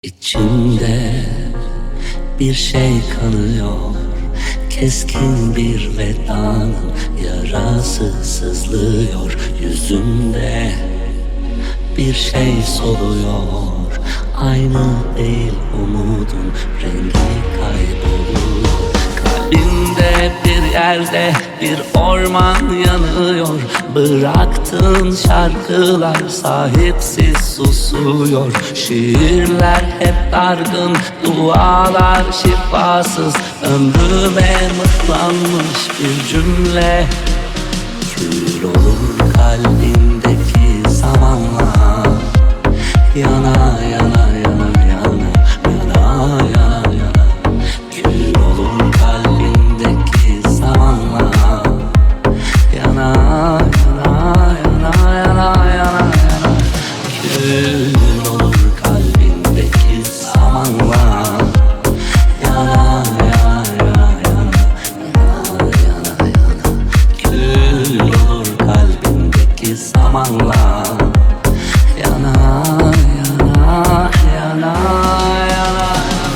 İçimde bir şey kanıyor, keskin bir vedanın yarası sızlıyor. Yüzümde bir şey soluyor, aynı değil umudun rengi kaybolur. Kalbimde bir yerde bir orman yanıyor, bıraktığın şarkılar sahipsiz susuyor. Şiirler hep dargın, dualar şifasız, ömrüme mıhlanmış bir cümle. Kül olur kalbimdeki zamanla, yana yana yana yana yana yana yana. Kül olur kalbimdeki zamanla, yana yana yana yana yana yana. Kül olur kalbimdeki zamanla, yana yana yana yana yana yana. Kül olur kalbimdeki zamanla, yana yana yana yana.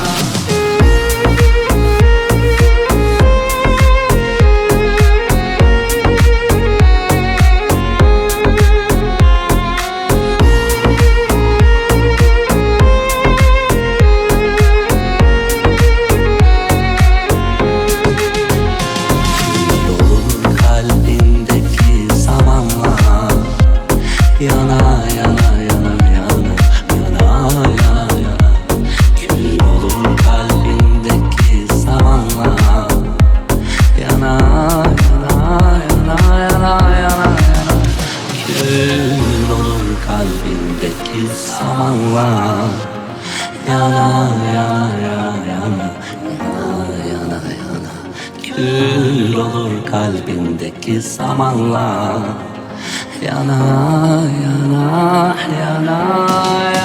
Yana yana yana yana yana yana yana. Kül olur kalbimdeki zamanla, yana yana yana yana yana yana. Kül olur kalbimdeki zamanla, yana yana yana yana yana yana. Kül olur kalbimdeki zamanla, yana yana yana.